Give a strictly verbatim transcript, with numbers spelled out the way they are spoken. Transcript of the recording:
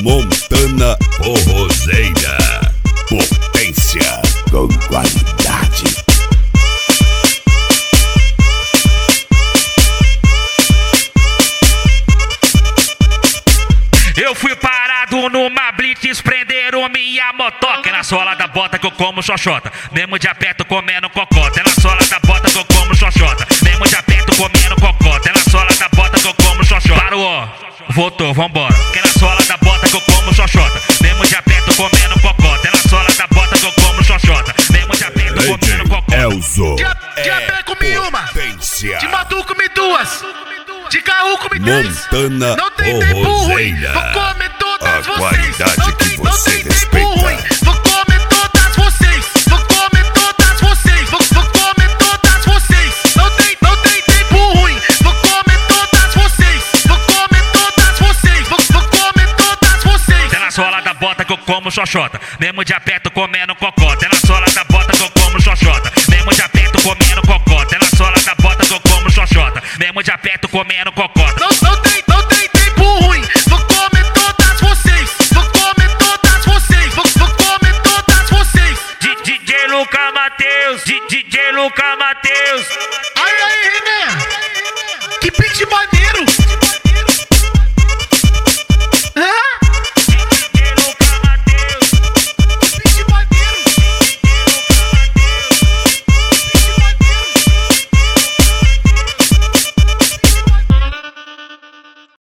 Montana Forrozeira, potência com qualidade. Eu fui parado numa blitz, prenderam minha motoca. É na sola da bota que eu como xoxota, mesmo de aperto comendo cocota. É na sola da bota que eu como xoxota, mesmo de aperto comendo cocota. É na sola da bota que eu como xoxota. Parou, ó, voltou, vambora. Que é na sola da bota que eu como xoxota, mesmo de aperto comendo cocota. É na sola da bota que eu como xoxota, mesmo de aperto comendo cocota. Elzo De, de a pé comi uma, potência. de moto comi duas, de carro comi três. Montana Não tem tempo ruim, Forrozeira, vou comer todas a vocês. qualidade Não que tem, não você tem tempo respeita. ruim, vou comer todas vocês. Vou comer todas vocês, vou, vou comer todas vocês. Não tem, não tem tempo ruim, vou comer todas vocês. Vou comer todas vocês, vou, vou comer todas vocês. É na sola da bota que eu como xoxota, mesmo de aperto comendo cocota. É na sola da bota que eu como xoxota, mesmo de aperto comendo cocota. É na sola da bota que eu como xoxota, mesmo de aperto comendo cocota. Não, não tem, não tem tempo ruim, vou comer todas vocês. Vou comer todas vocês, vou, vou comer todas vocês. D J Luca Mateus, D J Luca Mateus.